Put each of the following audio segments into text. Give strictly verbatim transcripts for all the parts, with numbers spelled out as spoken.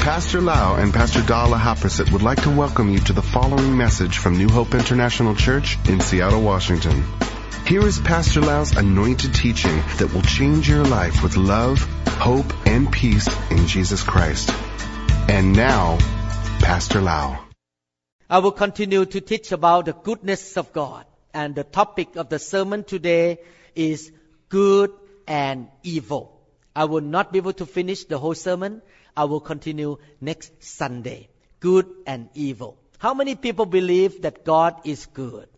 Pastor Lau and Pastor Dala Haprasit would like to welcome you to the following message from New Hope International Church in Seattle, Washington. Here is Pastor Lau's anointed teaching that will change your life with love, hope, and peace in Jesus Christ. And now, Pastor Lau. I will continue to teach about the goodness of God. And the topic of the sermon today is good and evil. I will not be able to finish the whole sermon. I will continue next Sunday. Good and evil. How many people believe that God is good?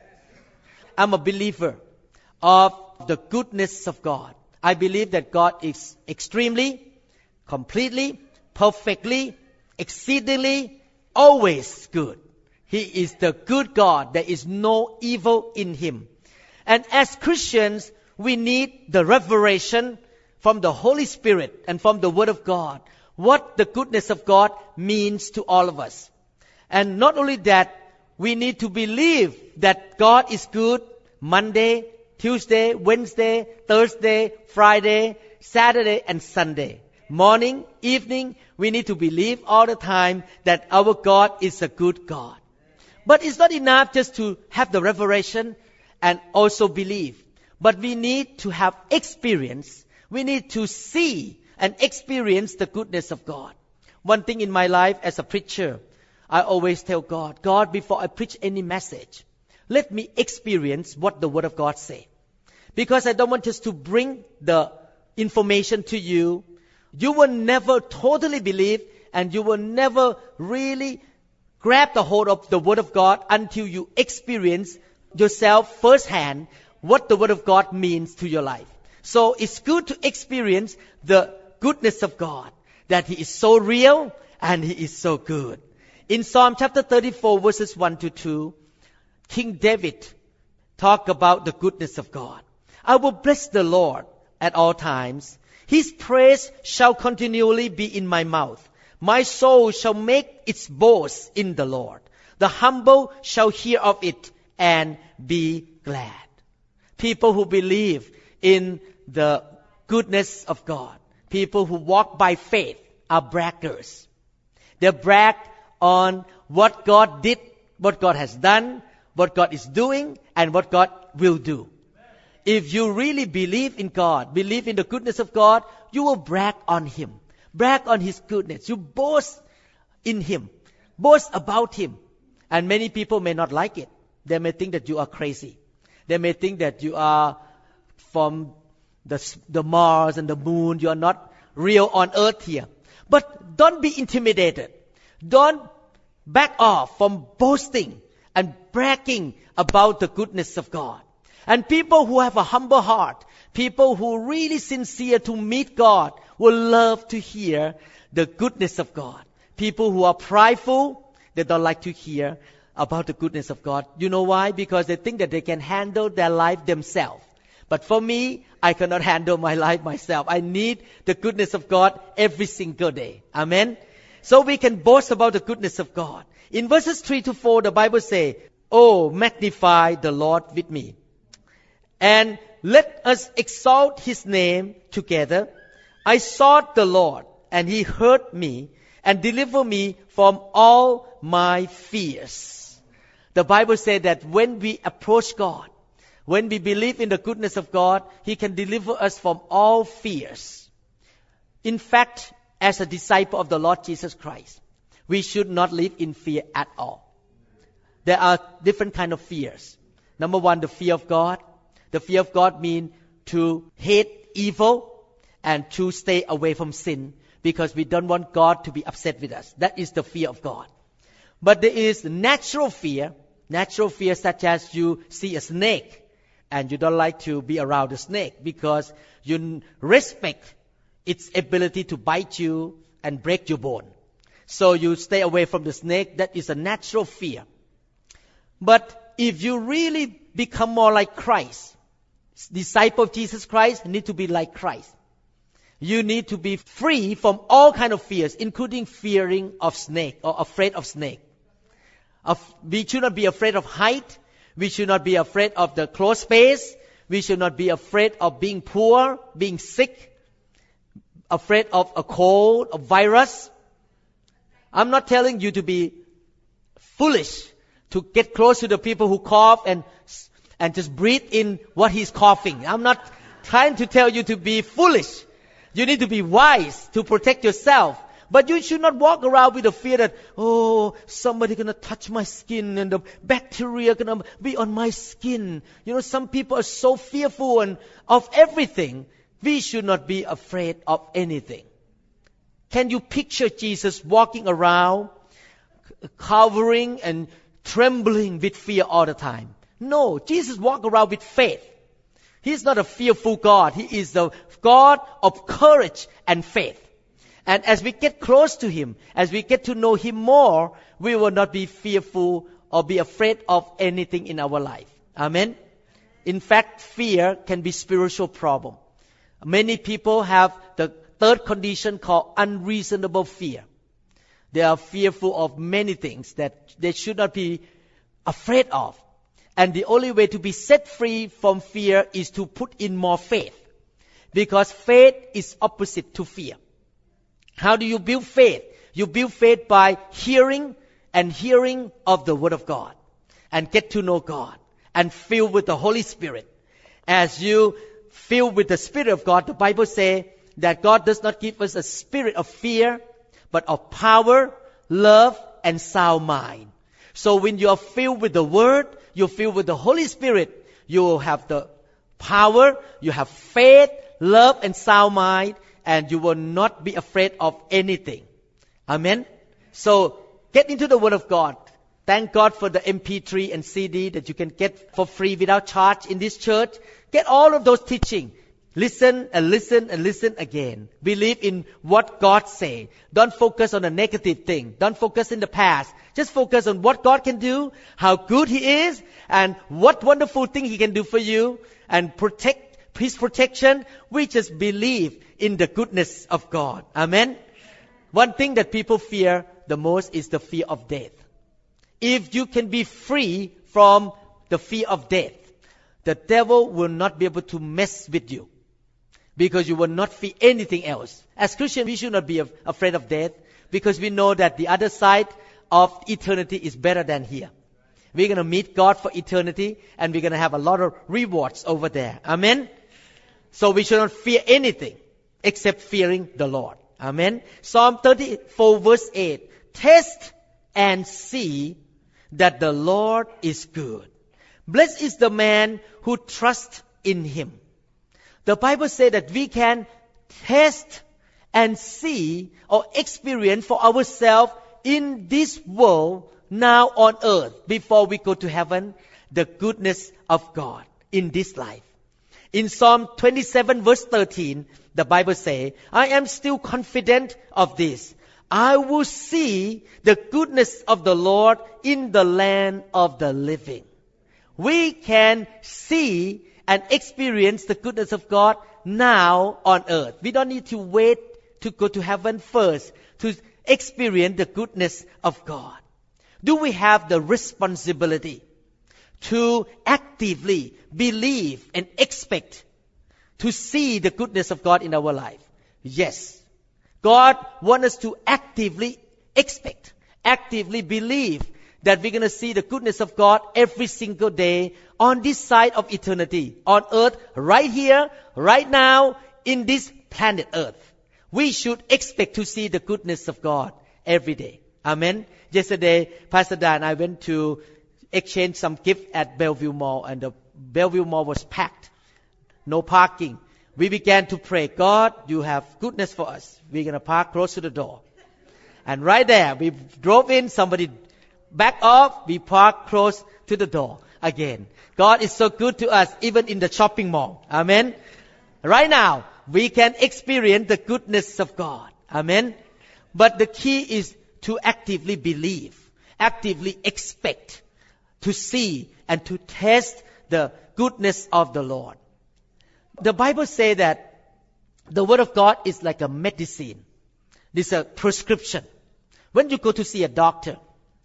I'm a believer of the goodness of God. I believe that God is extremely, completely, perfectly, exceedingly, always good. He is the good God. There is no evil in Him. And as Christians, we need the revelation from the Holy Spirit and from the Word of God, what the goodness of God means to all of us. And not only that, we need to believe that God is good Monday, Tuesday, Wednesday, Thursday, Friday, Saturday, and Sunday. Morning, evening, we need to believe all the time that our God is a good God. But it's not enough just to have the revelation and also believe. But we need to have experience. We need to see and experience the goodness of God. One thing in my life as a preacher, I always tell God, God, before I preach any message, let me experience what the Word of God says. Because I don't want just to bring the information to you. You will never totally believe and you will never really grab the hold of the Word of God until you experience yourself firsthand what the Word of God means to your life. So it's good to experience the goodness of God, that He is so real and He is so good. In Psalm chapter thirty-four, verses one to two, King David talked about the goodness of God. I will bless the Lord at all times. His praise shall continually be in my mouth. My soul shall make its boast in the Lord. The humble shall hear of it and be glad. People who believe in the goodness of God, people who walk by faith, are braggers. They brag on what God did, what God has done, what God is doing, and what God will do. If you really believe in God, believe in the goodness of God, you will brag on Him. Brag on His goodness. You boast in Him. Boast about Him. And many people may not like it. They may think that you are crazy. They may think that you are from the, the Mars and the moon. You are not real on earth here. But don't be intimidated. Don't back off from boasting and bragging about the goodness of God. And people who have a humble heart, people who are really sincere to meet God, will love to hear the goodness of God. People who are prideful, they don't like to hear about the goodness of God. You know why? Because they think that they can handle their life themselves. But for me, I cannot handle my life myself. I need the goodness of God every single day. Amen? So we can boast about the goodness of God. In verses three to four, the Bible says, "Oh, magnify the Lord with me, and let us exalt His name together. I sought the Lord, and He heard me, and delivered me from all my fears." The Bible says that when we approach God, when we believe in the goodness of God, He can deliver us from all fears. In fact, as a disciple of the Lord Jesus Christ, we should not live in fear at all. There are different kinds of fears. Number one, the fear of God. The fear of God means to hate evil and to stay away from sin because we don't want God to be upset with us. That is the fear of God. But there is natural fear, natural fear such as you see a snake and you don't like to be around the snake because you respect its ability to bite you and break your bone. So you stay away from the snake. That is a natural fear. But if you really become more like Christ, disciple of Jesus Christ need to be like Christ. You need to be free from all kind of fears, including fearing of snake or afraid of snake. We should not be afraid of height. We should not be afraid of the closed space. We should not be afraid of being poor, being sick, afraid of a cold, a virus. I'm not telling you to be foolish, to get close to the people who cough and and just breathe in what he's coughing. I'm not trying to tell you to be foolish. You need to be wise to protect yourself. But you should not walk around with the fear that, oh, somebody gonna touch my skin and the bacteria gonna be on my skin. You know, some people are so fearful and of everything. We should not be afraid of anything. Can you picture Jesus walking around, covering and trembling with fear all the time? No, Jesus walked around with faith. He's not a fearful God. He is the God of courage and faith. And as we get close to Him, as we get to know Him more, we will not be fearful or be afraid of anything in our life. Amen? In fact, fear can be spiritual problem. Many people have the third condition called unreasonable fear. They are fearful of many things that they should not be afraid of. And the only way to be set free from fear is to put in more faith. Because faith is opposite to fear. How do you build faith? You build faith by hearing and hearing of the Word of God. And get to know God. And filled with the Holy Spirit. As you filled with the Spirit of God, the Bible says that God does not give us a spirit of fear, but of power, love, and sound mind. So when you are filled with the Word, you're filled with the Holy Spirit, you will have the power, you have faith, love, and sound mind, and you will not be afraid of anything. Amen? So, get into the Word of God. Thank God for the M P three and C D that you can get for free without charge in this church. Get all of those teaching. Listen and listen and listen again. Believe in what God say. Don't focus on the negative thing. Don't focus in the past. Just focus on what God can do, how good He is, and what wonderful thing He can do for you, and protect His protection. We just believe in the goodness of God. Amen? One thing that people fear the most is the fear of death. If you can be free from the fear of death, the devil will not be able to mess with you. Because you will not fear anything else. As Christians, we should not be afraid of death. Because we know that the other side of eternity is better than here. We're going to meet God for eternity. And we're going to have a lot of rewards over there. Amen? So we should not fear anything. Except fearing the Lord. Amen? Psalm thirty-four verse eight. Test and see that the Lord is good. Blessed is the man who trusts in Him. The Bible says that we can test and see or experience for ourselves in this world now on earth before we go to heaven the goodness of God in this life. In Psalm twenty-seven verse thirteen, the Bible says, I am still confident of this. I will see the goodness of the Lord in the land of the living. We can see and experience the goodness of God now on earth. We don't need to wait to go to heaven first to experience the goodness of God. Do we have the responsibility to actively believe and expect to see the goodness of God in our life? Yes. God wants us to actively expect, actively believe that we're going to see the goodness of God every single day on this side of eternity, on earth, right here, right now, in this planet earth. We should expect to see the goodness of God every day. Amen. Yesterday, Pastor Dan and I went to exchange some gifts at Bellevue Mall, and the Bellevue Mall was packed. No parking. We began to pray, God, you have goodness for us. We're going to park close to the door. And right there, we drove in, somebody back off, we park close to the door again. God is so good to us, even in the shopping mall. Amen. Right now, we can experience the goodness of God. Amen. But the key is to actively believe, actively expect to see and to test the goodness of the Lord. The Bible says that the Word of God is like a medicine. It's a prescription. When you go to see a doctor,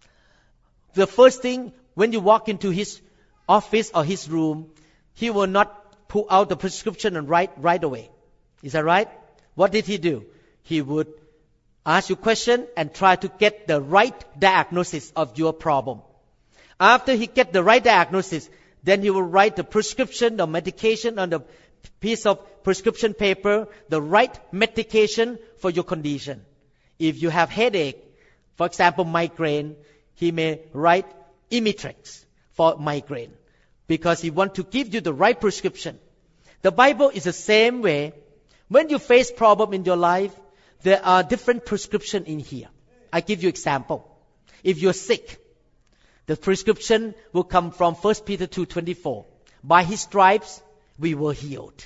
the first thing, when you walk into his office or his room, he will not pull out the prescription and write right away. Is that right? What did he do? He would ask you question and try to get the right diagnosis of your problem. After he get the right diagnosis, then he will write the prescription, the medication on the piece of prescription paper, the right medication for your condition. If you have headache, for example, migraine, he may write Imitrex for migraine because he want to give you the right prescription. The Bible is the same way. When you face problem in your life, there are different prescription in here. I give you example. If you're sick, the prescription will come from First Peter two twenty-four. By his stripes, we were healed.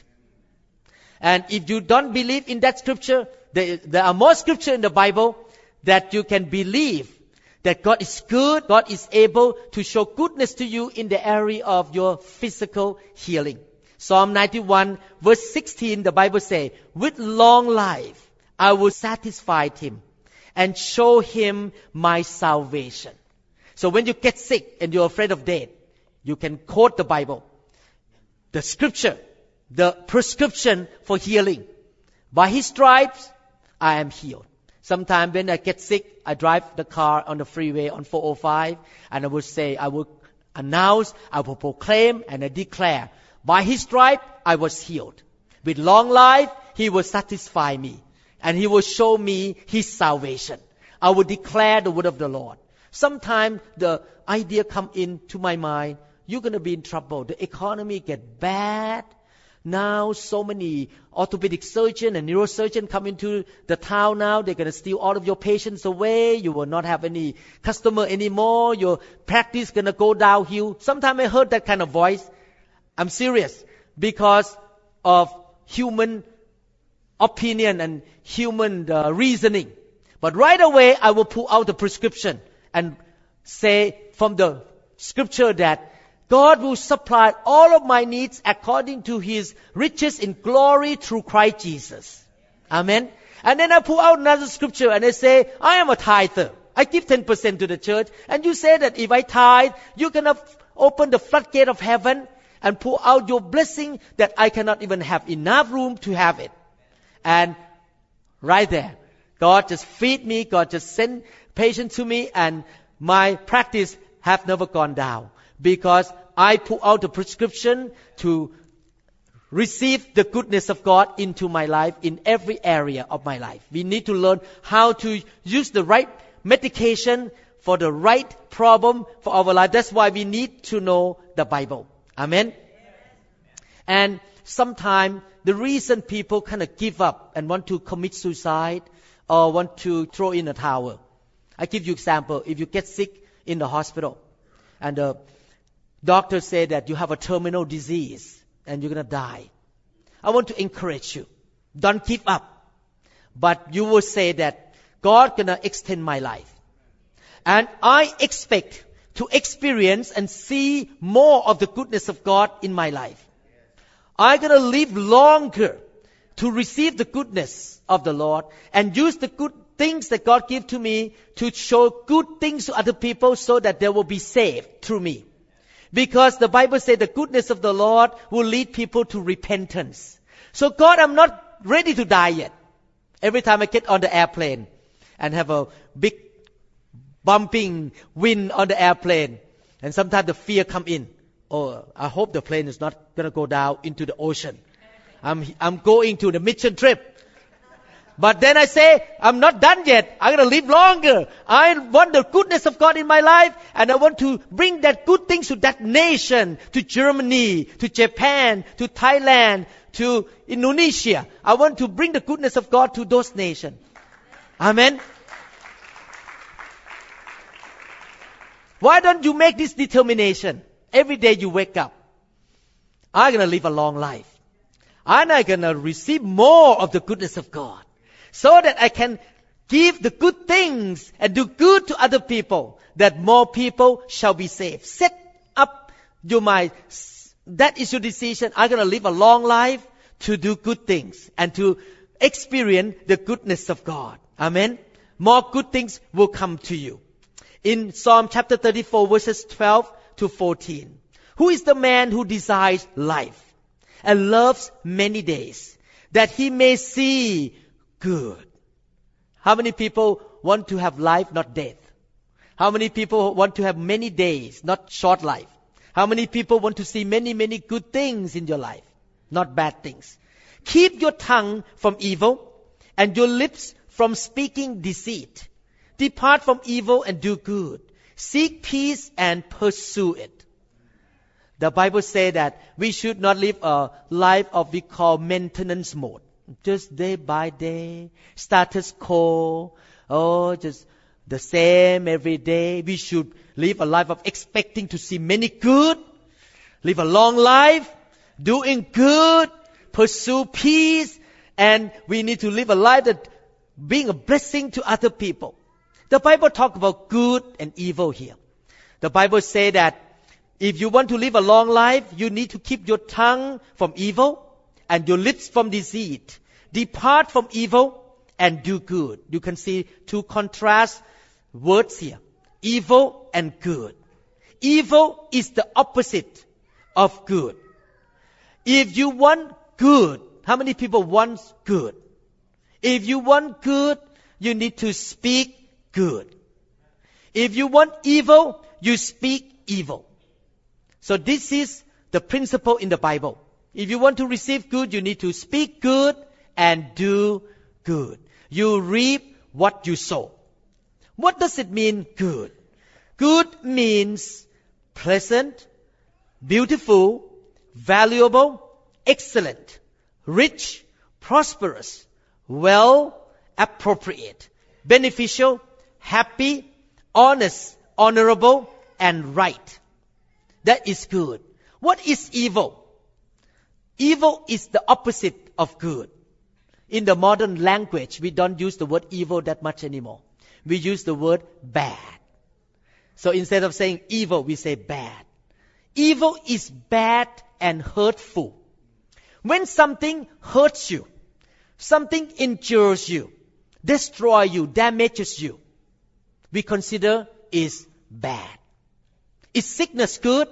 And if you don't believe in that scripture, there, there are more scripture in the Bible that you can believe that God is good, God is able to show goodness to you in the area of your physical healing. Psalm ninety-one verse sixteen, the Bible says, with long life I will satisfy him and show him my salvation. So when you get sick and you're afraid of death, you can quote the Bible, the scripture, the prescription for healing. By his stripes, I am healed. Sometimes when I get sick, I drive the car on the freeway on four oh five, and I will say, I will announce, I will proclaim, and I declare, by his stripe, I was healed. With long life, he will satisfy me, and he will show me his salvation. I will declare the word of the Lord. Sometimes the idea come into my mind, you're going to be in trouble. The economy get bad. Now so many orthopedic surgeon and neurosurgeon come into the town now. They're going to steal all of your patients away. You will not have any customer anymore. Your practice going to go downhill. Sometimes I heard that kind of voice. I'm serious because of human opinion and human uh, reasoning. But right away I will pull out the prescription and say from the scripture that God will supply all of my needs according to his riches in glory through Christ Jesus. Amen. And then I pull out another scripture and I say, I am a tither. I give ten percent to the church. And you say that if I tithe, you're going to open the floodgate of heaven and pour out your blessing that I cannot even have enough room to have it. And right there, God just feed me, God just send patients to me, and my practice have never gone down because I put out the prescription to receive the goodness of God into my life in every area of my life. We need to learn how to use the right medication for the right problem for our life. That's why we need to know the Bible. Amen. And sometimes the reason people kind of give up and want to commit suicide or want to throw in a towel. I give you example. If you get sick in the hospital and the doctor say that you have a terminal disease and you're going to die, I want to encourage you. Don't give up. But you will say that God going to extend my life. And I expect to experience and see more of the goodness of God in my life. I'm going to live longer to receive the goodness of the Lord and use the good things that God gives to me to show good things to other people so that they will be saved through me. Because the Bible says the goodness of the Lord will lead people to repentance. So God, I'm not ready to die yet. Every time I get on the airplane and have a big bumping wind on the airplane, and sometimes the fear come in. Oh, I hope the plane is not going to go down into the ocean. I'm, I'm going to the mission trip. But then I say, I'm not done yet. I'm going to live longer. I want the goodness of God in my life, and I want to bring that good things to that nation, to Germany, to Japan, to Thailand, to Indonesia. I want to bring the goodness of God to those nations. Amen. Why don't you make this determination? Every day you wake up, I'm going to live a long life. I'm going to receive more of the goodness of God so that I can give the good things and do good to other people, that more people shall be saved. Set up your mind. That is your decision. I'm going to live a long life to do good things and to experience the goodness of God. Amen. More good things will come to you. In Psalm chapter thirty-four, verses twelve to fourteen. Who is the man who desires life and loves many days, that he may see good? How many people want to have life, not death? How many people want to have many days, not short life? How many people want to see many, many good things in your life, not bad things? Keep your tongue from evil and your lips from speaking deceit. Depart from evil and do good. Seek peace and pursue it. The Bible says that we should not live a life of we call maintenance mode. Just day by day, status quo, oh, just the same every day. We should live a life of expecting to see many good, live a long life, doing good, pursue peace, and we need to live a life that being a blessing to other people. The Bible talks about good and evil here. The Bible says that if you want to live a long life, you need to keep your tongue from evil and your lips from deceit. Depart from evil and do good. You can see two contrast words here. Evil and good. Evil is the opposite of good. If you want good, how many people want good? If you want good, you need to speak good. If you want evil, you speak evil. So this is the principle in the Bible. If you want to receive good, you need to speak good and do good. You reap what you sow. What does it mean, good? Good means pleasant, beautiful, valuable, excellent, rich, prosperous, well, appropriate, beneficial, happy, honest, honorable, and right. That is good. What is evil? Evil is the opposite of good. In the modern language, we don't use the word evil that much anymore. We use the word bad. So instead of saying evil, we say bad. Evil is bad and hurtful. When something hurts you, something injures you, destroys you, damages you, we consider is bad. Is sickness good?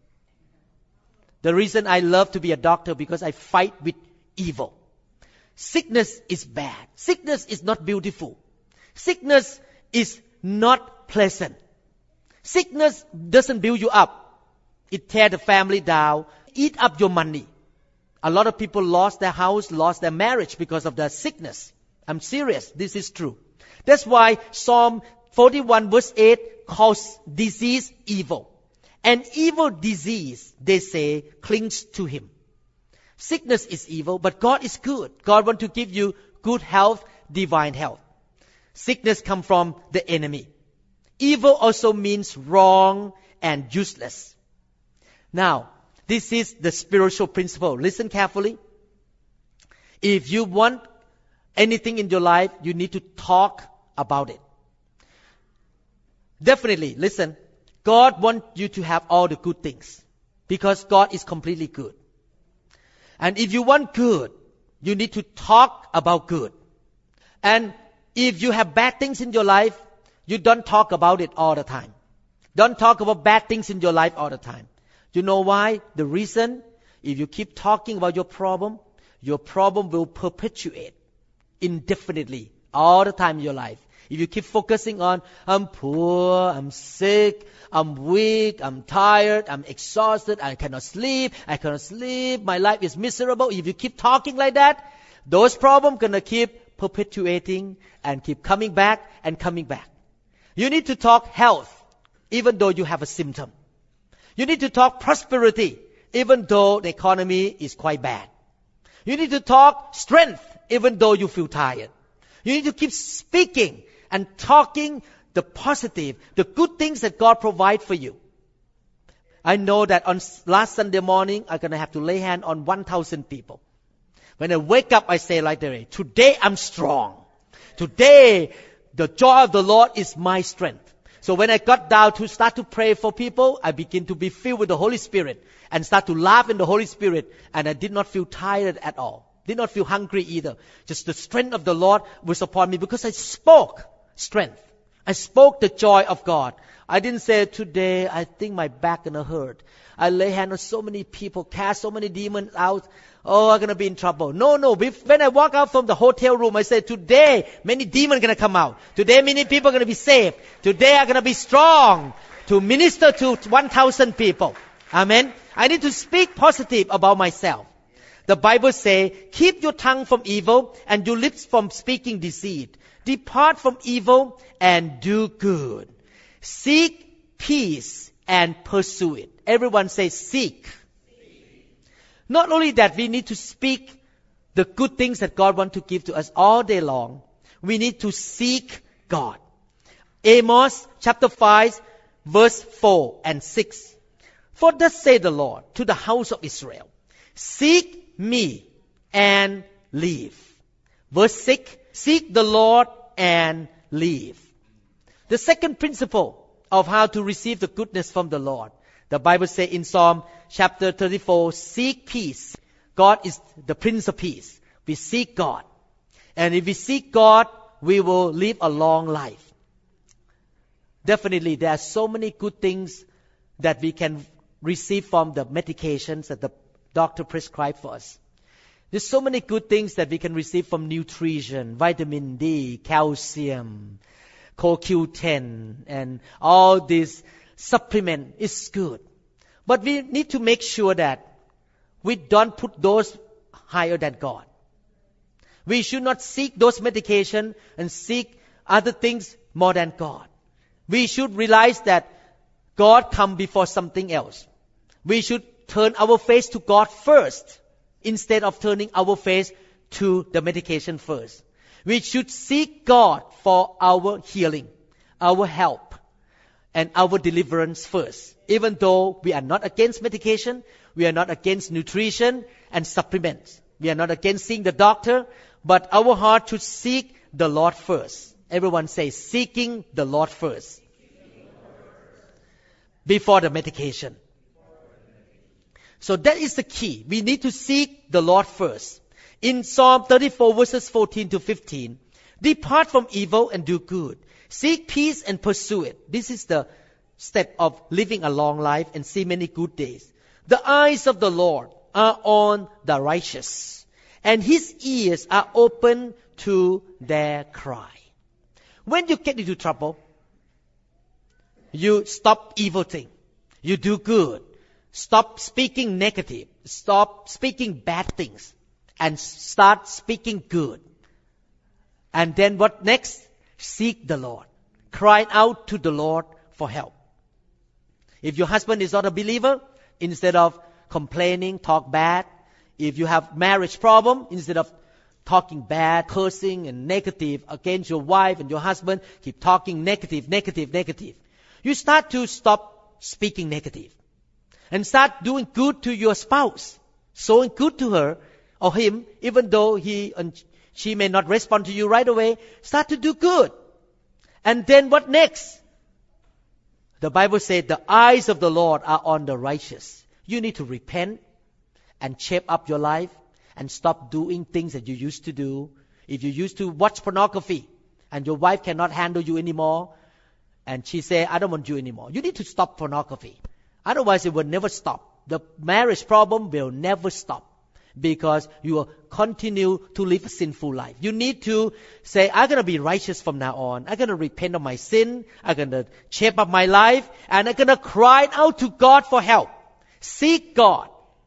The reason I love to be a doctor because I fight with evil. Sickness is bad. Sickness is not beautiful. Sickness is not pleasant. Sickness doesn't build you up. It tears the family down, eat up your money. A lot of people lost their house, lost their marriage because of the sickness. I'm serious. This is true. That's why Psalm forty-one verse eight calls disease evil. An evil disease, they say, clings to him. Sickness is evil, but God is good. God wants to give you good health, divine health. Sickness comes from the enemy. Evil also means wrong and useless. Now, this is the spiritual principle. Listen carefully. If you want anything in your life, you need to talk about it. Definitely, listen. God wants you to have all the good things because God is completely good. And if you want good, you need to talk about good. And if you have bad things in your life, you don't talk about it all the time. Don't talk about bad things in your life all the time. You know why? The reason, if you keep talking about your problem, your problem will perpetuate indefinitely all the time in your life. If you keep focusing on, I'm poor, I'm sick, I'm weak, I'm tired, I'm exhausted, I cannot sleep, I cannot sleep, my life is miserable. If you keep talking like that, those problems gonna keep perpetuating and keep coming back and coming back. You need to talk health, even though you have a symptom. You need to talk prosperity, even though the economy is quite bad. You need to talk strength, even though you feel tired. You need to keep speaking and talking the positive, the good things that God provides for you. I know that on last Sunday morning, I'm going to have to lay hand on one thousand people. When I wake up, I say like this, today I'm strong. Today, the joy of the Lord is my strength. So when I got down to start to pray for people, I begin to be filled with the Holy Spirit and start to laugh in the Holy Spirit. And I did not feel tired at all. Did not feel hungry either. Just the strength of the Lord was upon me because I spoke strength. I spoke the joy of God. I didn't say, today I think my back gonna hurt. I lay hands on so many people, cast so many demons out. Oh, I'm gonna be in trouble. No, no. When I walk out from the hotel room, I said, today many demons gonna come out. Today many people are gonna be saved. Today I'm gonna be strong to minister to one thousand people. Amen. I need to speak positive about myself. The Bible says, keep your tongue from evil and your lips from speaking deceit. Depart from evil and do good. Seek peace and pursue it. Everyone say seek. Not only that, we need to speak the good things that God wants to give to us all day long. We need to seek God. Amos chapter five, verse four and six. For thus saith the Lord to the house of Israel, seek me and live. Verse six, seek the Lord and live. The second principle of how to receive the goodness from the Lord. The Bible says in Psalm chapter thirty-four, seek peace. God is the Prince of Peace. We seek God. And if we seek God, we will live a long life. Definitely, there are so many good things that we can receive from the medications that the doctor prescribed for us. There's so many good things that we can receive from nutrition, vitamin D, calcium, C O Q ten, and all these supplement is good. But we need to make sure that we don't put those higher than God. We should not seek those medication and seek other things more than God. We should realize that God comes before something else. We should turn our face to God first instead of turning our face to the medication first. We should seek God for our healing, our help, and our deliverance first. Even though we are not against medication, we are not against nutrition and supplements. We are not against seeing the doctor, but our heart should seek the Lord first. Everyone say, seeking the Lord first. Before the medication. So that is the key. We need to seek the Lord first. In Psalm thirty-four verses fourteen to fifteen, depart from evil and do good. Seek peace and pursue it. This is the step of living a long life and see many good days. The eyes of the Lord are on the righteous, and His ears are open to their cry. When you get into trouble, you stop evil thing. You do good. Stop speaking negative. Stop speaking bad things. And start speaking good. And then what next? Seek the Lord. Cry out to the Lord for help. If your husband is not a believer, instead of complaining, talk bad. If you have marriage problem, instead of talking bad, cursing and negative against your wife and your husband, keep talking negative, negative, negative. You start to stop speaking negative. And start doing good to your spouse. Showing good to her or him, even though he and she may not respond to you right away. Start to do good. And then what next? The Bible says the eyes of the Lord are on the righteous. You need to repent and shape up your life and stop doing things that you used to do. If you used to watch pornography and your wife cannot handle you anymore, and she say, I don't want you anymore. You need to stop pornography. Otherwise, it will never stop. The marriage problem will never stop because you will continue to live a sinful life. You need to say, I'm going to be righteous from now on. I'm going to repent of my sin. I'm going to shape up my life. And I'm going to cry out to God for help. Seek God.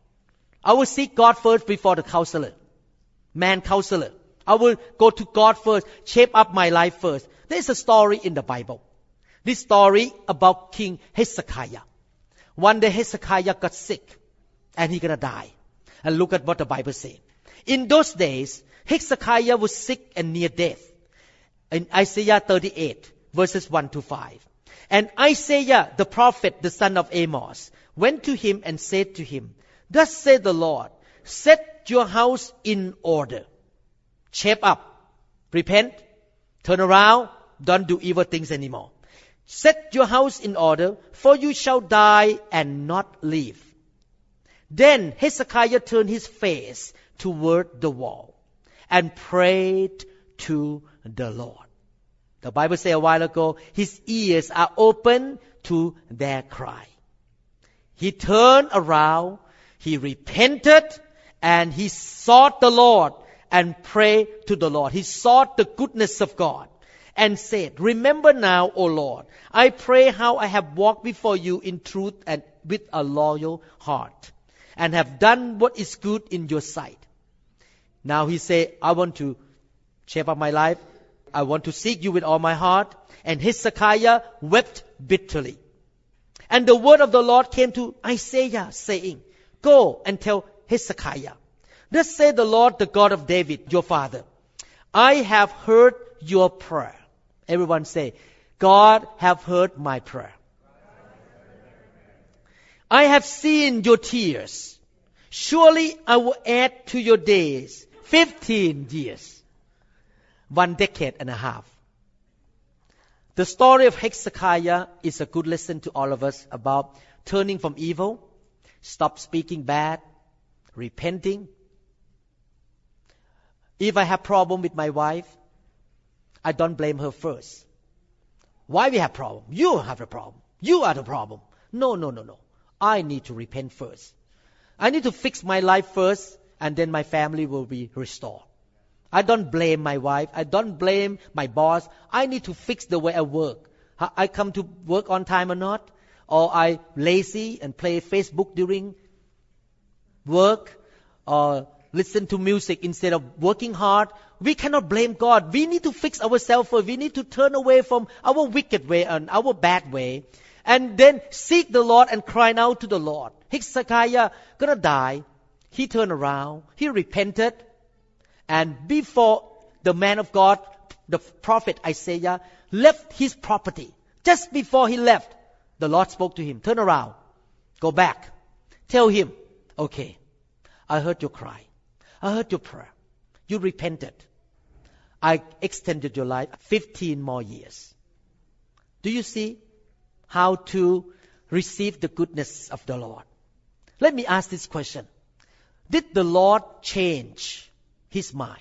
I will seek God first before the counselor, man counselor. I will go to God first, shape up my life first. There's a story in the Bible. This story about King Hezekiah. One day Hezekiah got sick and he gonna die. And look at what the Bible says. In those days, Hezekiah was sick and near death. In Isaiah thirty-eight, verses one to five. And Isaiah, the prophet, the son of Amos, went to him and said to him, Thus said the Lord, set your house in order. Shape up. Repent. Turn around. Don't do evil things anymore. Set your house in order, for you shall die and not live. Then Hezekiah turned his face toward the wall and prayed to the Lord. The Bible says a while ago, his ears are open to their cry. He turned around, he repented, and he sought the Lord and prayed to the Lord. He sought the goodness of God and said, remember now, O Lord, I pray how I have walked before you in truth and with a loyal heart, and have done what is good in your sight. Now he said, I want to shape up my life. I want to seek you with all my heart. And Hezekiah wept bitterly. And the word of the Lord came to Isaiah, saying, go and tell Hezekiah, thus says the Lord, the God of David, your father, I have heard your prayer. Everyone say, God have heard my prayer. I have seen your tears. Surely I will add to your days fifteen years. One decade and a half. The story of Hezekiah is a good lesson to all of us about turning from evil, stop speaking bad, repenting. If I have problem with my wife, I don't blame her first. Why we have problem? You have a problem. You are the problem. No, no, no, no. I need to repent first. I need to fix my life first, and then my family will be restored. I don't blame my wife. I don't blame my boss. I need to fix the way I work. I come to work on time or not, or I lazy and play Facebook during work, or listen to music instead of working hard. We cannot blame God. We need to fix ourselves first. We need to turn away from our wicked way and our bad way, and then seek the Lord and cry out to the Lord. Hezekiah gonna die. He turned around. He repented. And before the man of God, the prophet Isaiah, left his property, just before he left, the Lord spoke to him, turn around, go back, tell him, okay, I heard your cry, I heard your prayer, you repented, I extended your life fifteen more years. Do you see how to receive the goodness of the Lord? Let me ask this question. Did the Lord change his mind?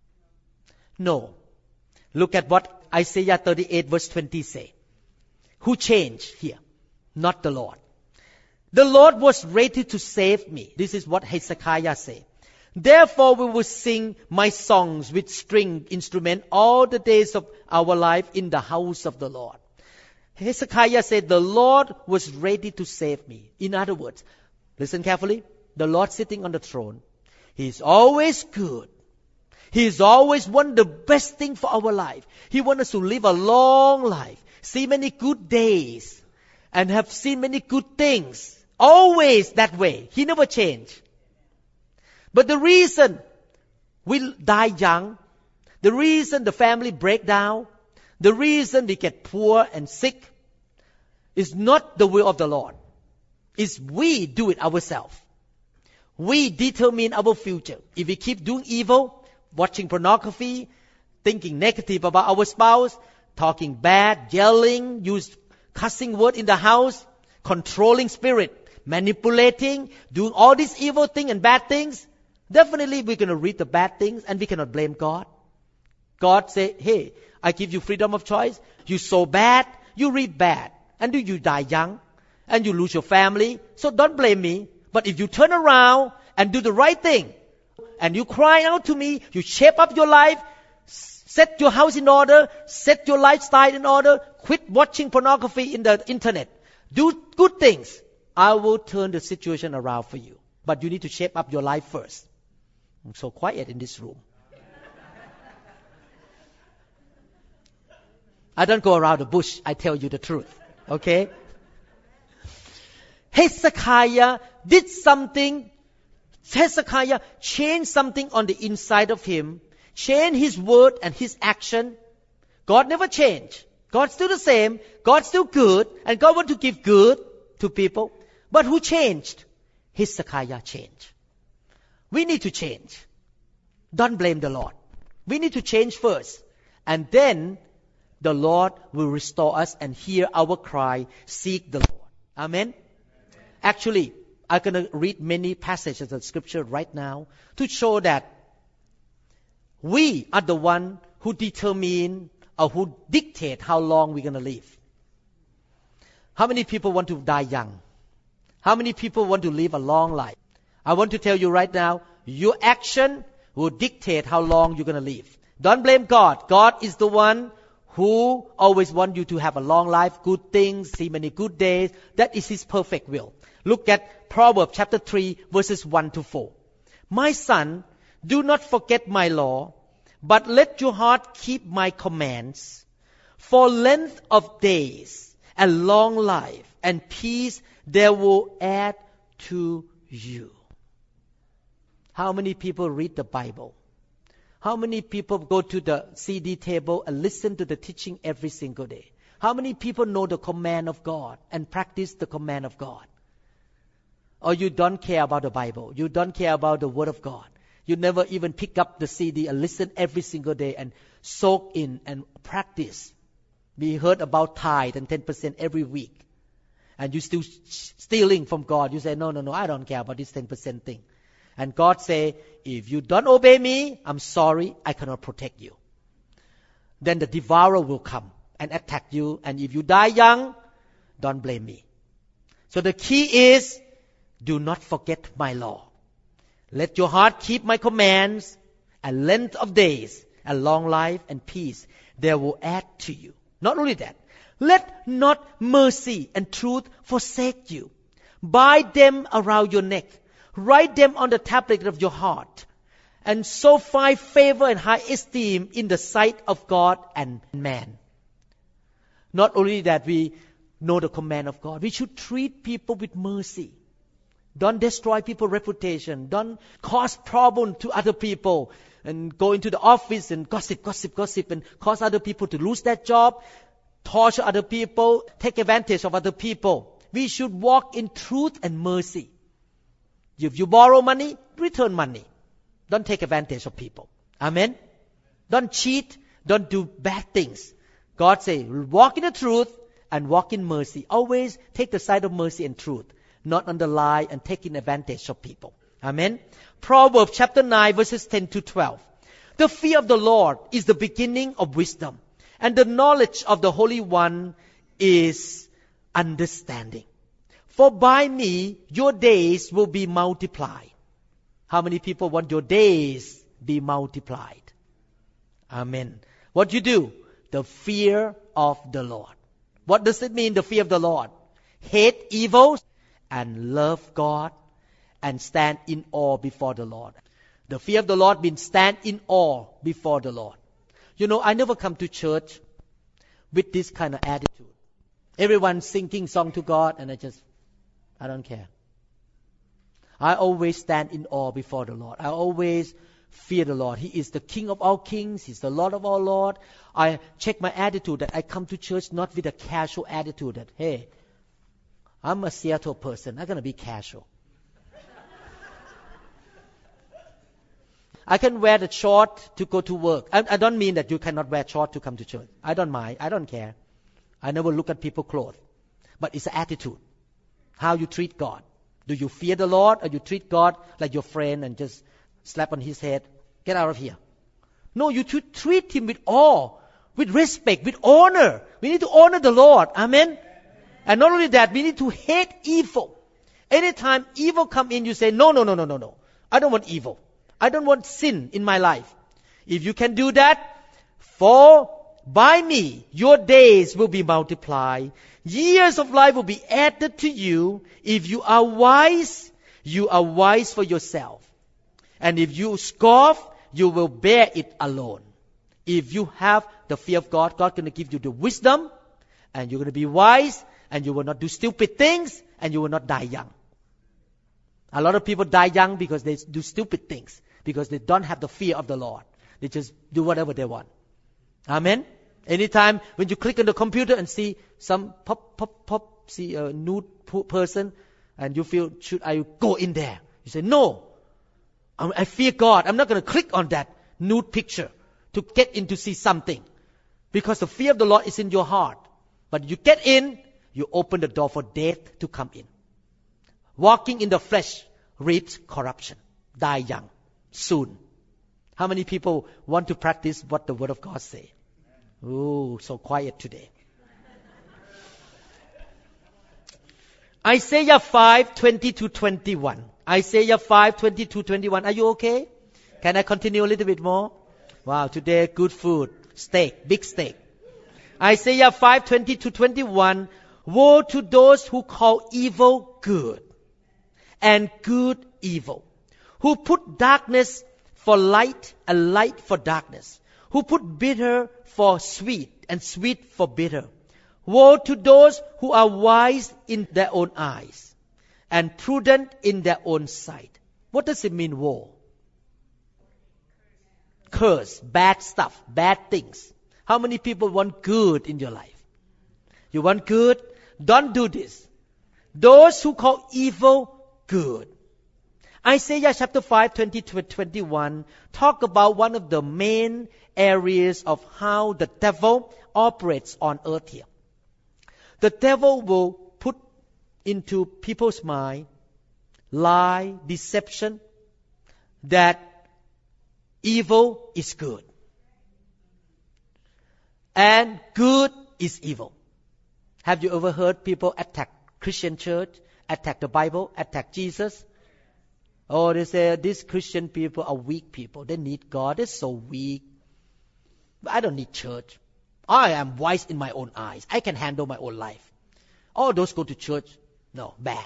No. Look at what Isaiah thirty-eight verse twenty say. Who changed here? Not the Lord. The Lord was ready to save me. This is what Hezekiah said. Therefore we will sing my songs with string instrument all the days of our life in the house of the Lord. Hezekiah said, the Lord was ready to save me. In other words, listen carefully. The Lord sitting on the throne. He is always good. He is always want the best thing for our life. He wants us to live a long life, see many good days, and have seen many good things. Always that way. He never changed. But the reason we die young, the reason the family break down, the reason we get poor and sick is not the will of the Lord. It's we do it ourselves. We determine our future. If we keep doing evil, watching pornography, thinking negative about our spouse, talking bad, yelling, use cussing word in the house, controlling spirit, manipulating, doing all these evil things and bad things, definitely we're going to read the bad things and we cannot blame God. God say, hey, I give you freedom of choice. You sow bad, you reap bad. And do you die young? And you lose your family. So don't blame me. But if you turn around and do the right thing, and you cry out to me, you shape up your life, set your house in order, set your lifestyle in order, quit watching pornography in the internet, do good things, I will turn the situation around for you. But you need to shape up your life first. I'm so quiet in this room. I don't go around the bush. I tell you the truth. Okay? Hezekiah did something. Hezekiah changed something on the inside of him. Changed his word and his action. God never changed. God's still the same. God's still good. And God wants to give good to people. But who changed? Hezekiah changed. We need to change. Don't blame the Lord. We need to change first. And then the Lord will restore us and hear our cry, seek the Lord. Amen? Actually, I'm going to read many passages of Scripture right now to show that we are the one who determine or who dictate how long we're going to live. How many people want to die young? How many people want to live a long life? I want to tell you right now, your action will dictate how long you're going to live. Don't blame God. God is the one who always wants you to have a long life, good things, see many good days. That is His perfect will. Look at Proverbs chapter three, verses one to four. My son, do not forget my law, but let your heart keep my commands. For length of days and long life and peace they will add to you. How many people read the Bible? How many people go to the C D table and listen to the teaching every single day? How many people know the command of God and practice the command of God? Or you don't care about the Bible. You don't care about the Word of God. You never even pick up the C D and listen every single day and soak in and practice. We heard about tithe and ten percent every week. And you still stealing from God. You say, no, no, no, I don't care about this ten percent thing. And God say, if you don't obey me, I'm sorry, I cannot protect you. Then the devourer will come and attack you. And if you die young, don't blame me. So the key is, do not forget my law. Let your heart keep my commands, and length of days, and long life and peace they will add to you. Not only that, let not mercy and truth forsake you. Bind them around your neck. Write them on the tablet of your heart. And so find favor and high esteem in the sight of God and man. Not only that we know the command of God, we should treat people with mercy. Don't destroy people's reputation. Don't cause problem to other people and go into the office and gossip, gossip, gossip and cause other people to lose their job, torture other people, take advantage of other people. We should walk in truth and mercy. If you borrow money, return money. Don't take advantage of people. Amen? Don't cheat. Don't do bad things. God says, walk in the truth and walk in mercy. Always take the side of mercy and truth, not on the lie and taking advantage of people. Amen? Proverbs chapter nine, verses ten to twelve. The fear of the Lord is the beginning of wisdom, and the knowledge of the Holy One is understanding. For by me your days will be multiplied. How many people want your days be multiplied? Amen. What you do? The fear of the Lord. What does it mean, the fear of the Lord? Hate evil and love God and stand in awe before the Lord. The fear of the Lord means stand in awe before the Lord. You know, I never come to church with this kind of attitude. Everyone singing song to God and I just, I don't care. I always stand in awe before the Lord. I always fear the Lord. He is the King of all kings. He's the Lord of all lords. I check my attitude that I come to church not with a casual attitude that, hey, I'm a Seattle person. I'm going to be casual. I can wear the short to go to work. I, I don't mean that you cannot wear short to come to church. I don't mind. I don't care. I never look at people's clothes. But it's an attitude. How you treat God. Do you fear the Lord or you treat God like your friend and just slap on his head? Get out of here. No, you should treat him with awe, with respect, with honor. We need to honor the Lord. Amen? And not only that, we need to hate evil. Anytime evil come in, you say, no, no, no, no, no, no. I don't want evil. I don't want sin in my life. If you can do that, for by me your days will be multiplied. Years of life will be added to you. If you are wise, you are wise for yourself. And if you scoff, you will bear it alone. If you have the fear of God, God is going to give you the wisdom, and you're going to be wise, and you will not do stupid things, and you will not die young. A lot of people die young because they do stupid things, because they don't have the fear of the Lord. They just do whatever they want. Amen? Anytime when you click on the computer and see some pop, pop, pop, see a nude person, and you feel, should I go in there? You say, no. I fear God. I'm not going to click on that nude picture to get in to see something. Because the fear of the Lord is in your heart. But you get in, you open the door for death to come in. Walking in the flesh reaps corruption. Die young. Soon. How many people want to practice what the Word of God says? Oh, so quiet today. Isaiah five, twenty to twenty-one. Isaiah five, twenty to twenty-one. Are you okay? Can I continue a little bit more? Wow, today good food. Steak, big steak. Isaiah five, twenty to twenty-one. Woe to those who call evil good and good evil, who put darkness for light and light for darkness, who put bitter for sweet and sweet for bitter. Woe to those who are wise in their own eyes and prudent in their own sight. What does it mean, woe? Curse, bad stuff, bad things. How many people want good in your life? You want good? Don't do this. Those who call evil good. Isaiah chapter five, twenty to twenty-one talk about one of the main areas of how the devil operates on earth here. The devil will put into people's mind lie, deception, that evil is good and good is evil. Have you ever heard people attack Christian church, attack the Bible, attack Jesus? Oh, they say these Christian people are weak people. They need God. They're so weak. I don't need church. I am wise in my own eyes. I can handle my own life. Oh, those go to church. No, bad.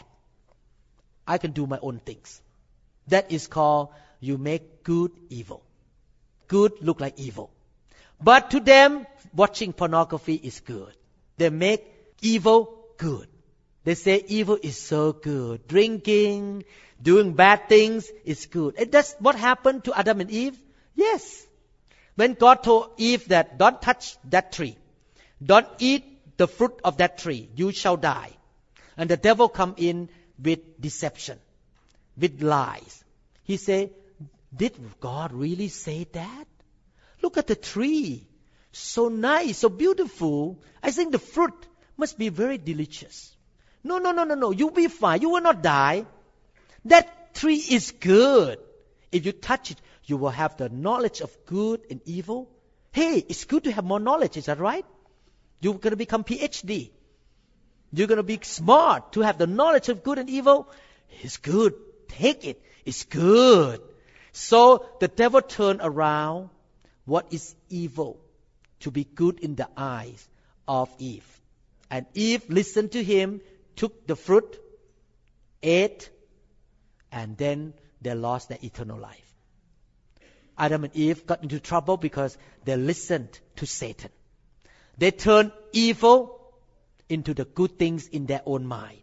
I can do my own things. That is called you make good evil. Good look like evil. But to them, watching pornography is good. They make evil good. They say evil is so good. Drinking, doing bad things is good. And that's what happened to Adam and Eve? Yes. When God told Eve that don't touch that tree, don't eat the fruit of that tree, you shall die. And the devil come in with deception, with lies. He said, did God really say that? Look at the tree. So nice, so beautiful. I think the fruit must be very delicious. No, no, no, no, no. You'll be fine. You will not die. That tree is good. If you touch it, you will have the knowledge of good and evil. Hey, it's good to have more knowledge. Is that right? You're going to become P H D. You're going to be smart to have the knowledge of good and evil. It's good. Take it. It's good. So the devil turned around what is evil to be good in the eyes of Eve. And Eve listened to him, took the fruit, ate, and then they lost their eternal life. Adam and Eve got into trouble because they listened to Satan. They turned evil into the good things in their own mind.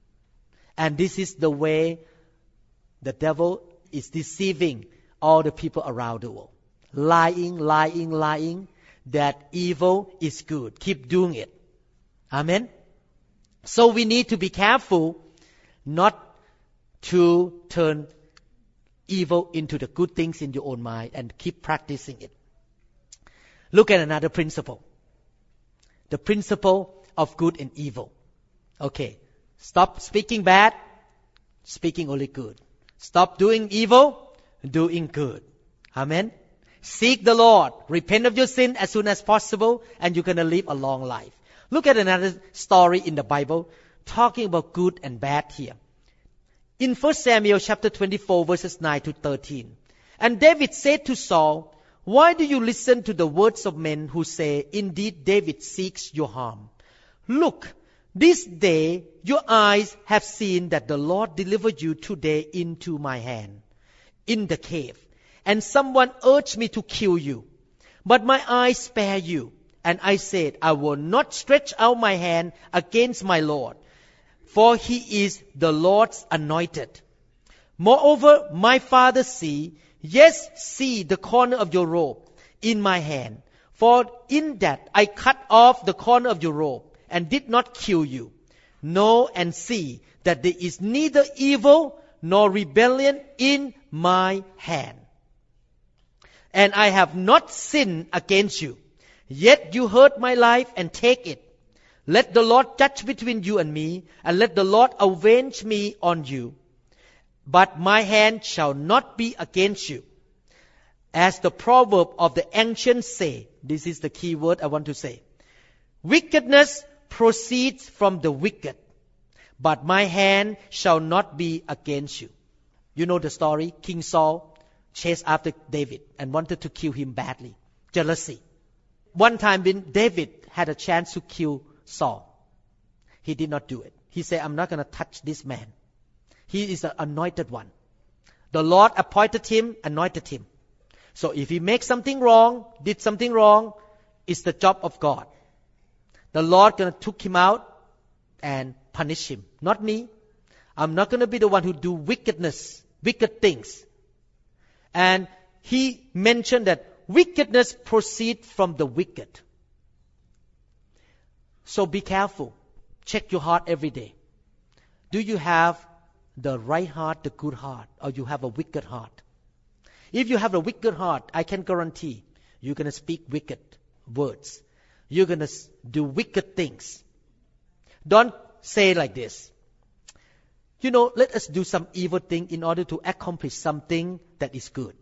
And this is the way the devil is deceiving all the people around the world. Lying, lying, lying, that evil is good. Keep doing it. Amen? So we need to be careful not to turn evil into the good things in your own mind and keep practicing it. Look at another principle. The principle of good and evil. Okay. Stop speaking bad, speaking only good. Stop doing evil, doing good. Amen? Seek the Lord. Repent of your sin as soon as possible, and you're going to live a long life. Look at another story in the Bible talking about good and bad here. In First Samuel chapter twenty-four, verses nine to thirteen. And David said to Saul, why do you listen to the words of men who say, indeed David seeks your harm? Look, this day your eyes have seen that the Lord delivered you today into my hand in the cave. And someone urged me to kill you. But my eyes spare you. And I said, I will not stretch out my hand against my Lord, for he is the Lord's anointed. Moreover, my father see, yes, see the corner of your robe in my hand. For in that I cut off the corner of your robe and did not kill you. Know and see that there is neither evil nor rebellion in my hand. And I have not sinned against you. Yet you hurt my life and take it. Let the Lord judge between you and me, and let the Lord avenge me on you. But my hand shall not be against you. As the proverb of the ancients say, this is the key word I want to say. Wickedness proceeds from the wicked, but my hand shall not be against you. You know the story. King Saul chased after David and wanted to kill him badly. Jealousy. One time when David had a chance to kill Saul, he did not do it. He said, I'm not going to touch this man. He is the anointed one. The Lord appointed him, anointed him. So if he makes something wrong, did something wrong, it's the job of God. The Lord going to took him out and punish him. Not me. I'm not going to be the one who do wickedness, wicked things. And he mentioned that wickedness proceeds from the wicked. So be careful. Check your heart every day. Do you have the right heart, the good heart, or you have a wicked heart? If you have a wicked heart, I can guarantee you're going to speak wicked words. You're going to do wicked things. Don't say like this. You know, let us do some evil thing in order to accomplish something that is good.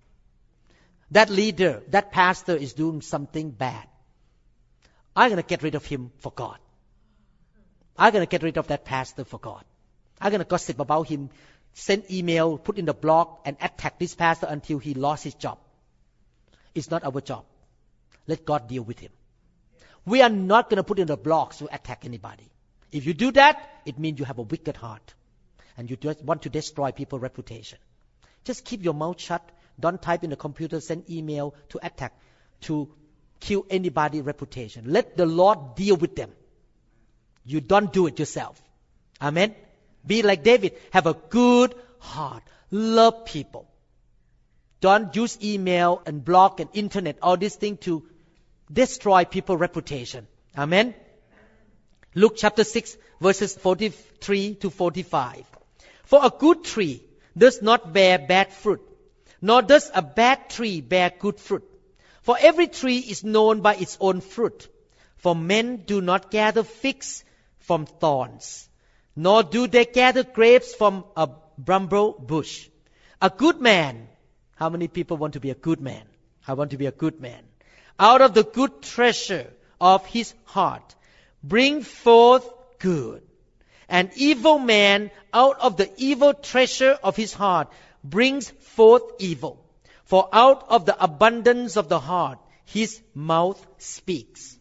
That leader, that pastor is doing something bad. I'm going to get rid of him for God. I'm going to get rid of that pastor for God. I'm going to gossip about him, send email, put in the blog, and attack this pastor until he lost his job. It's not our job. Let God deal with him. We are not going to put in the blogs to attack anybody. If you do that, it means you have a wicked heart. And you just want to destroy people's reputation. Just keep your mouth shut. Don't type in the computer, send email to attack, to kill anybody's reputation. Let the Lord deal with them. You don't do it yourself. Amen. Be like David. Have a good heart. Love people. Don't use email and blog and internet, all these things to destroy people's reputation. Amen. Luke chapter six, verses forty-three to forty-five. For a good tree does not bear bad fruit, nor does a bad tree bear good fruit. For every tree is known by its own fruit. For men do not gather figs from thorns, nor do they gather grapes from a bramble bush. A good man, how many people want to be a good man? I want to be a good man. Out of the good treasure of his heart, bring forth good. An evil man, out of the evil treasure of his heart, brings forth evil. For out of the abundance of the heart, his mouth speaks.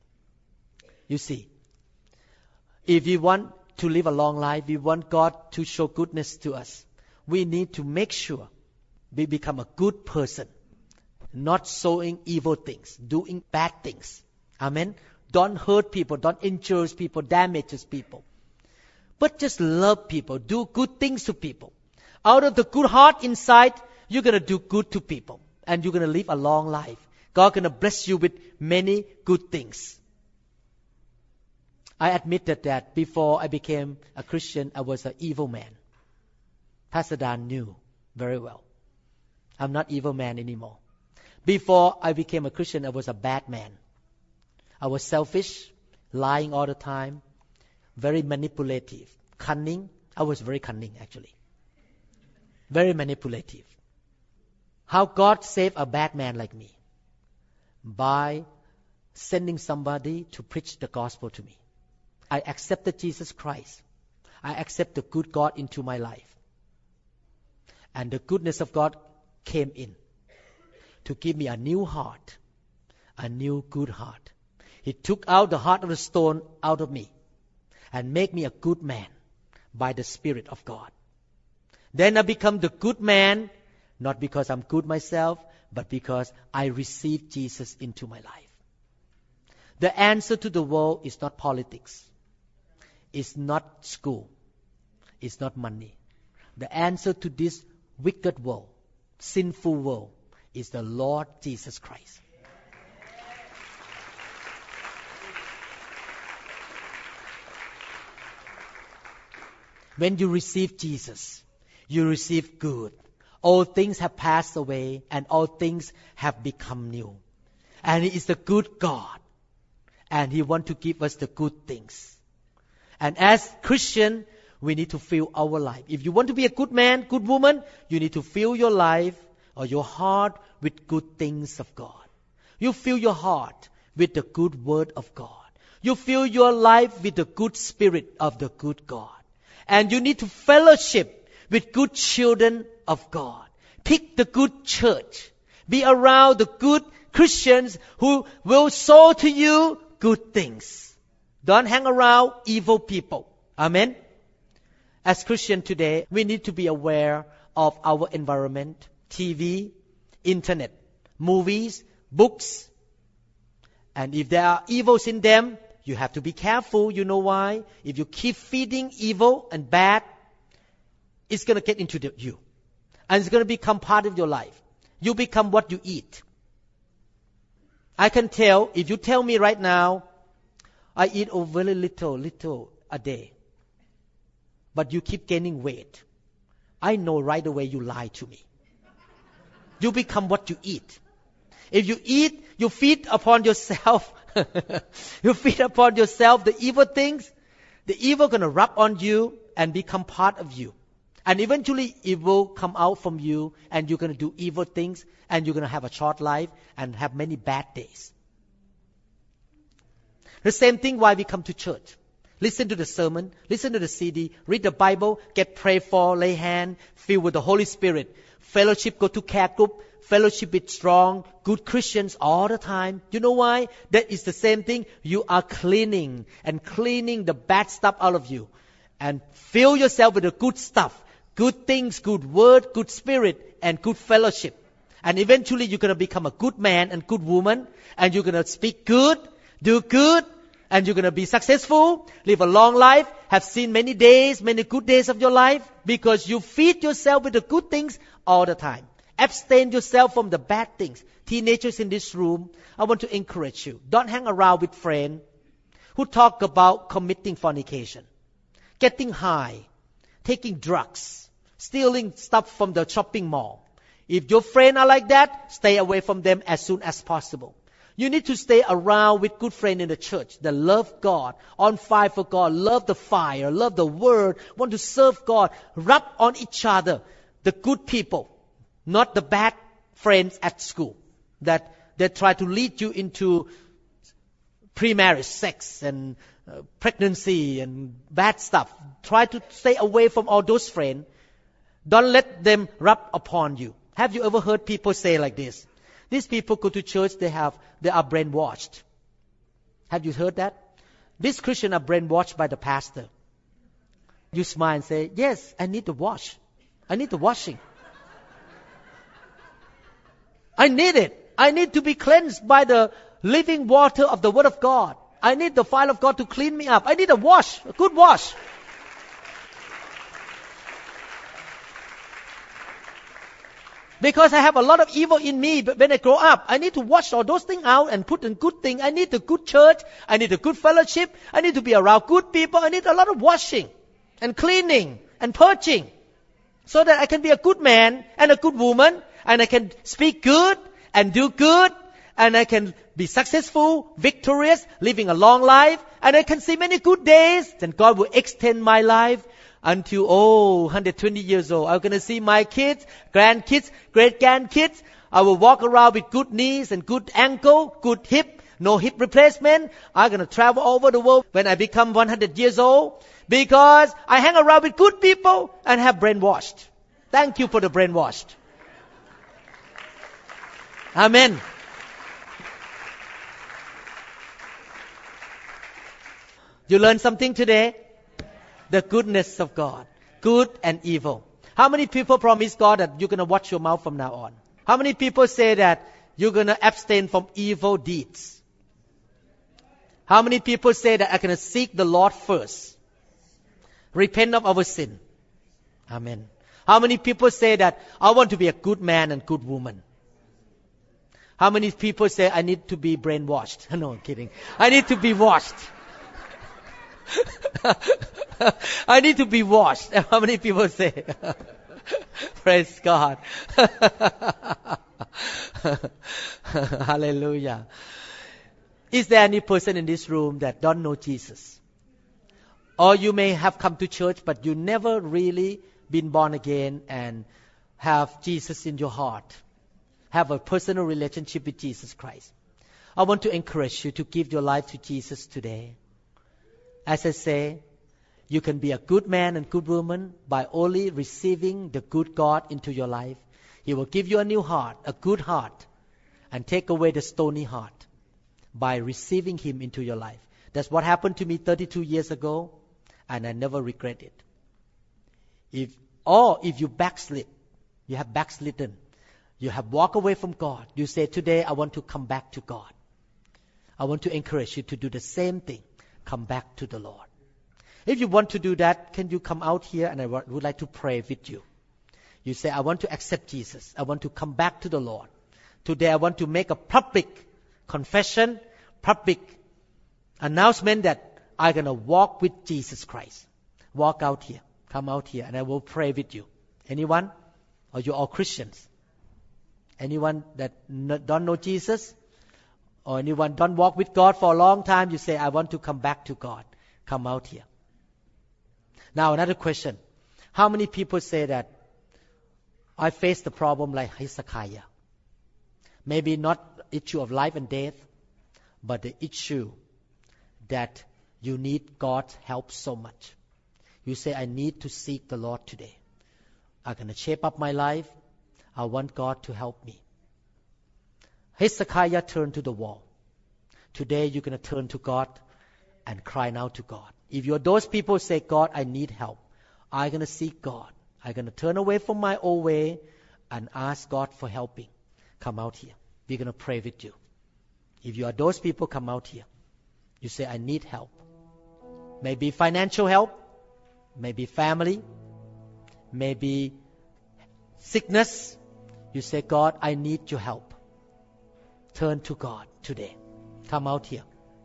You see, if we want to live a long life, we want God to show goodness to us, we need to make sure we become a good person, not sowing evil things, doing bad things. Amen. Don't hurt people, don't injure people, damages people. But just love people, do good things to people. Out of the good heart inside, you're going to do good to people. And you're going to live a long life. God's going to bless you with many good things. I admitted that before I became a Christian, I was an evil man. Pastor Dan knew very well. I'm not evil man anymore. Before I became a Christian, I was a bad man. I was selfish, lying all the time, very manipulative, cunning. I was very cunning actually. Very manipulative. How God saved a bad man like me? By sending somebody to preach the gospel to me. I accepted Jesus Christ. I accept the good God into my life. And the goodness of God came in to give me a new heart, a new good heart. He took out the heart of the stone out of me and made me a good man by the Spirit of God. Then I become the good man, not because I'm good myself, but because I received Jesus into my life. The answer to the world is not politics. It's not school. It's not money. The answer to this wicked world, sinful world, is the Lord Jesus Christ. When you receive Jesus, you receive good. All things have passed away and all things have become new. And He is the good God. And He wants to give us the good things. And as Christian, we need to fill our life. If you want to be a good man, good woman, you need to fill your life or your heart with good things of God. You fill your heart with the good word of God. You fill your life with the good spirit of the good God. And you need to fellowship with good children of God. Pick the good church. Be around the good Christians who will show to you good things. Don't hang around evil people. Amen. As Christians today, we need to be aware of our environment, T V, internet, movies, books. And if there are evils in them, you have to be careful. You know why? If you keep feeding evil and bad, it's going to get into the, you. And it's going to become part of your life. You become what you eat. I can tell, if you tell me right now, I eat a very little, little a day. But you keep gaining weight. I know right away you lie to me. You become what you eat. If you eat, you feed upon yourself. You feed upon yourself the evil things. The evil going to rub on you and become part of you. And eventually it will come out from you and you're going to do evil things and you're going to have a short life and have many bad days. The same thing why we come to church. Listen to the sermon, listen to the C D, read the Bible, get prayed for, lay hand, filled with the Holy Spirit. Fellowship, go to care group, fellowship with strong, good Christians all the time. You know why? That is the same thing. You are cleaning and cleaning the bad stuff out of you. And fill yourself with the good stuff. Good things, good word, good spirit, and good fellowship. And eventually you're going to become a good man and good woman. And you're going to speak good, do good, and you're going to be successful, live a long life, have seen many days, many good days of your life, because you feed yourself with the good things all the time. Abstain yourself from the bad things. Teenagers in this room, I want to encourage you. Don't hang around with friends who talk about committing fornication, getting high, taking drugs, stealing stuff from the shopping mall. If your friends are like that, stay away from them as soon as possible. You need to stay around with good friends in the church that love God, on fire for God, love the fire, love the word, want to serve God, rub on each other, the good people, not the bad friends at school that, that try to lead you into pre-marriage sex and uh, pregnancy and bad stuff. Try to stay away from all those friends. Don't let them rub upon you. Have you ever heard people say like this? These people go to church, they have, they are brainwashed. Have you heard that? These Christians are brainwashed by the pastor. You smile and say, yes, I need the wash. I need the washing. I need it. I need to be cleansed by the living water of the Word of God. I need the fire of God to clean me up. I need a wash, a good wash. Because I have a lot of evil in me, but when I grow up, I need to wash all those things out and put in good things. I need a good church. I need a good fellowship. I need to be around good people. I need a lot of washing and cleaning and purging so that I can be a good man and a good woman, and I can speak good and do good, and I can be successful, victorious, living a long life, and I can see many good days. Then God will extend my life until, oh, one hundred twenty years old. I'm going to see my kids, grandkids, great-grandkids. I will walk around with good knees and good ankle, good hip, no hip replacement. I'm going to travel over the world when I become one hundred years old because I hang around with good people and have brainwashed. Thank you for the brainwashed. Amen. You learned something today? The goodness of God. Good and evil. How many people promise God that you're going to watch your mouth from now on? How many people say that you're going to abstain from evil deeds? How many people say that I'm going to seek the Lord first? Repent of our sin. Amen. How many people say that I want to be a good man and good woman? How many people say I need to be brainwashed? No, I'm kidding. I need to be washed. I need to be washed. How many people say? Praise God. Hallelujah. Is there any person in this room that don't know Jesus? Or you may have come to church, but you never really been born again and have Jesus in your heart. have a personal relationship with Jesus Christ. I want to encourage you to give your life to Jesus today. As I say, you can be a good man and good woman by only receiving the good God into your life. He will give you a new heart, a good heart, and take away the stony heart by receiving Him into your life. That's what happened to me thirty-two years ago, and I never regret it. If or if you backslid, you have backslidden, you have walked away from God, you say, today I want to come back to God. I want to encourage you to do the same thing. Come back to the Lord. If you want to do that, can you come out here and I would like to pray with you. You say, I want to accept Jesus. I want to come back to the Lord. Today I want to make a public confession, public announcement that I'm going to walk with Jesus Christ. Walk out here. Come out here and I will pray with you. Anyone? Or you all Christians? Anyone that don't know Jesus? Or anyone don't walk with God for a long time? You say, I want to come back to God. Come out here. Now another question. How many people say that I face the problem like Hezekiah? Maybe not issue of life and death, but the issue that you need God's help so much. You say, I need to seek the Lord today. I'm going to shape up my life. I want God to help me. Hezekiah turned to the wall. Today you're going to turn to God and cry out to God. If you're those people say, God, I need help. I'm going to seek God. I'm going to turn away from my old way and ask God for helping. Come out here. We're going to pray with you. If you are those people, come out here. You say, I need help. Maybe financial help. Maybe family. Maybe sickness. You say, God, I need your help. Turn to God today. Come out here.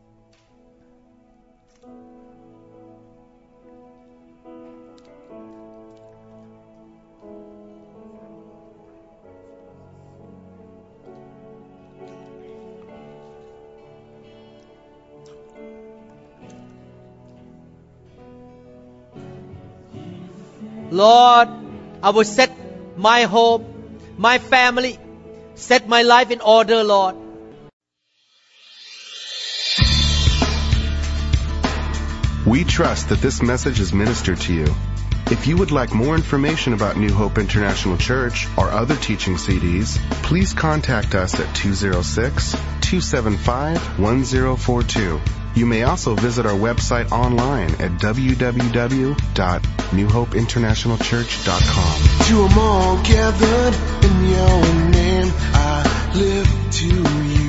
Lord, I will set my hope, my family, set my life in order, Lord. We trust that this message is ministered to you. If you would like more information about New Hope International Church or other teaching C Ds, please contact us at two oh six, two seven five, one oh four two. You may also visit our website online at w w w dot new hope international church dot com. To 'em all gathered in your name, I live to you.